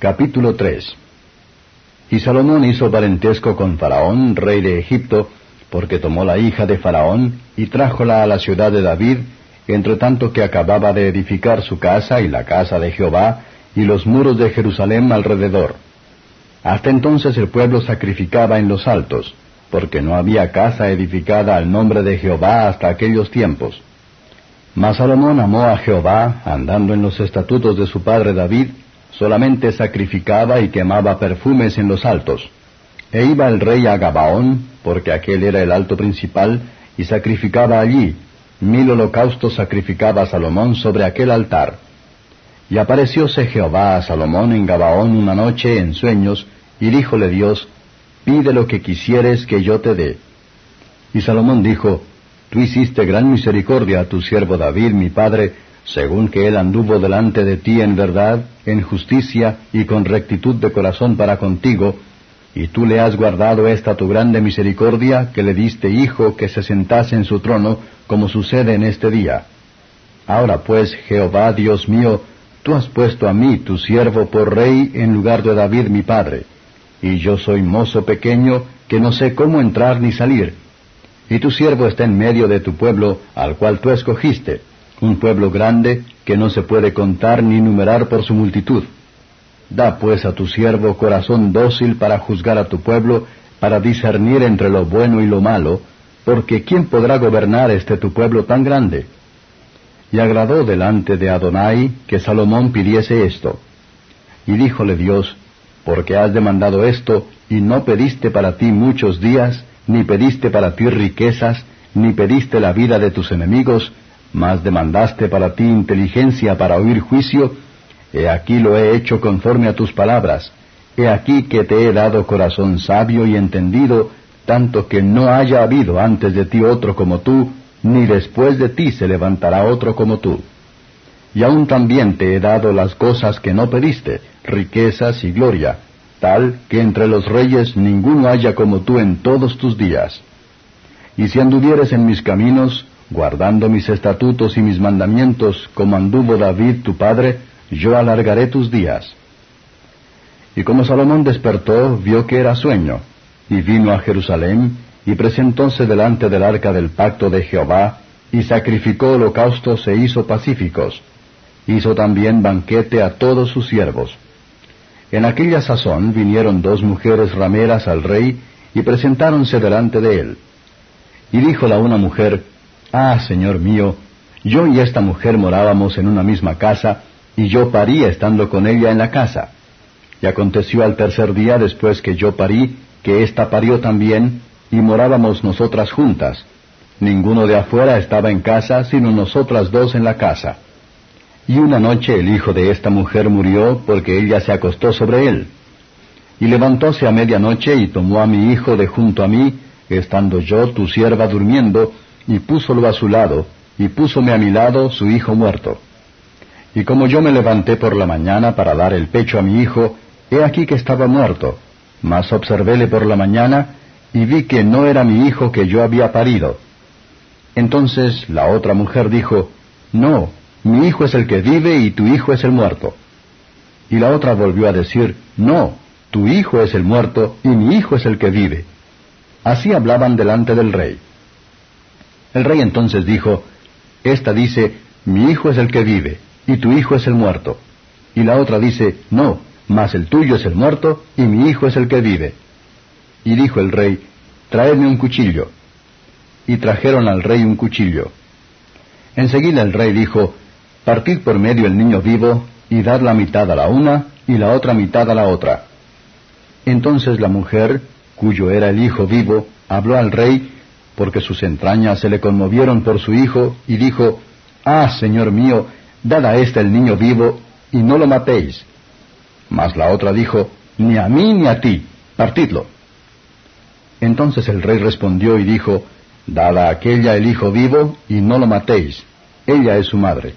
Capítulo 3. Y Salomón hizo parentesco con Faraón, rey de Egipto, porque tomó la hija de Faraón, y trájola a la ciudad de David, entre tanto que acababa de edificar su casa y la casa de Jehová, y los muros de Jerusalén alrededor. Hasta entonces el pueblo sacrificaba en los altos, porque no había casa edificada al nombre de Jehová hasta aquellos tiempos. Mas Salomón amó a Jehová, andando en los estatutos de su padre David, solamente sacrificaba y quemaba perfumes en los altos. E iba el rey a Gabaón, porque aquel era el alto principal, y sacrificaba allí. 1000 holocaustos sacrificaba Salomón sobre aquel altar. Y aparecióse Jehová a Salomón en Gabaón una noche en sueños, y díjole Dios, pide lo que quisieres que yo te dé. Y Salomón dijo, tú hiciste gran misericordia a tu siervo David, mi padre, según que él anduvo delante de ti en verdad, en justicia y con rectitud de corazón para contigo, y tú le has guardado esta tu grande misericordia, que le diste hijo que se sentase en su trono, como sucede en este día. Ahora pues, Jehová Dios mío, tú has puesto a mí, tu siervo, por rey en lugar de David mi padre, y yo soy mozo pequeño, que no sé cómo entrar ni salir. Y tu siervo está en medio de tu pueblo, al cual tú escogiste, un pueblo grande, que no se puede contar ni numerar por su multitud. Da pues a tu siervo corazón dócil para juzgar a tu pueblo, para discernir entre lo bueno y lo malo, porque ¿quién podrá gobernar tu pueblo tan grande? Y agradó delante de Adonai que Salomón pidiese esto. Y díjole Dios, porque has demandado esto, y no pediste para ti muchos días, ni pediste para ti riquezas, ni pediste la vida de tus enemigos, mas demandaste para ti inteligencia para oír juicio, he aquí lo he hecho conforme a tus palabras. He aquí que te he dado corazón sabio y entendido, tanto que no haya habido antes de ti otro como tú, ni después de ti se levantará otro como tú. Y aún también te he dado las cosas que no pediste, riquezas y gloria, tal que entre los reyes ninguno haya como tú en todos tus días. Y si anduvieres en mis caminos, guardando mis estatutos y mis mandamientos, como anduvo David tu padre, yo alargaré tus días. Y como Salomón despertó, vio que era sueño, y vino a Jerusalén, y presentóse delante del arca del pacto de Jehová, y sacrificó holocaustos e hizo pacíficos. Hizo también banquete a todos sus siervos. En aquella sazón vinieron 2 mujeres rameras al rey, y presentáronse delante de él. Y dijo la una mujer, ah, señor mío, yo y esta mujer morábamos en una misma casa, y yo parí estando con ella en la casa. Y aconteció al tercer día después que yo parí, que ésta parió también, y morábamos nosotras juntas. Ninguno de afuera estaba en casa, sino nosotras 2 en la casa. Y una noche el hijo de esta mujer murió, porque ella se acostó sobre él. Y levantóse a medianoche, y tomó a mi hijo de junto a mí, estando yo, tu sierva, durmiendo, y púsolo a su lado, y púsome a mi lado su hijo muerto. Y como yo me levanté por la mañana para dar el pecho a mi hijo, he aquí que estaba muerto. Mas observéle por la mañana, y vi que no era mi hijo que yo había parido. Entonces la otra mujer dijo, no, mi hijo es el que vive y tu hijo es el muerto. Y la otra volvió a decir, no, tu hijo es el muerto y mi hijo es el que vive. Así hablaban delante del rey. El rey entonces dijo, esta dice, mi hijo es el que vive, y tu hijo es el muerto. Y la otra dice, no, mas el tuyo es el muerto, y mi hijo es el que vive. Y dijo el rey, traedme un cuchillo. Y trajeron al rey un cuchillo. Enseguida el rey dijo, partid por medio el niño vivo, y dad la mitad a la una, y la otra mitad a la otra. Entonces la mujer, cuyo era el hijo vivo, habló al rey, porque sus entrañas se le conmovieron por su hijo, y dijo, ah, señor mío, dad a éste el niño vivo, y no lo matéis. Mas la otra dijo, ni a mí ni a ti, partidlo. Entonces el rey respondió y dijo, dad a aquella el hijo vivo, y no lo matéis, ella es su madre.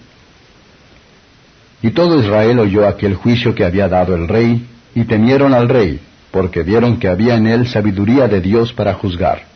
Y todo Israel oyó aquel juicio que había dado el rey, y temieron al rey, porque vieron que había en él sabiduría de Dios para juzgar.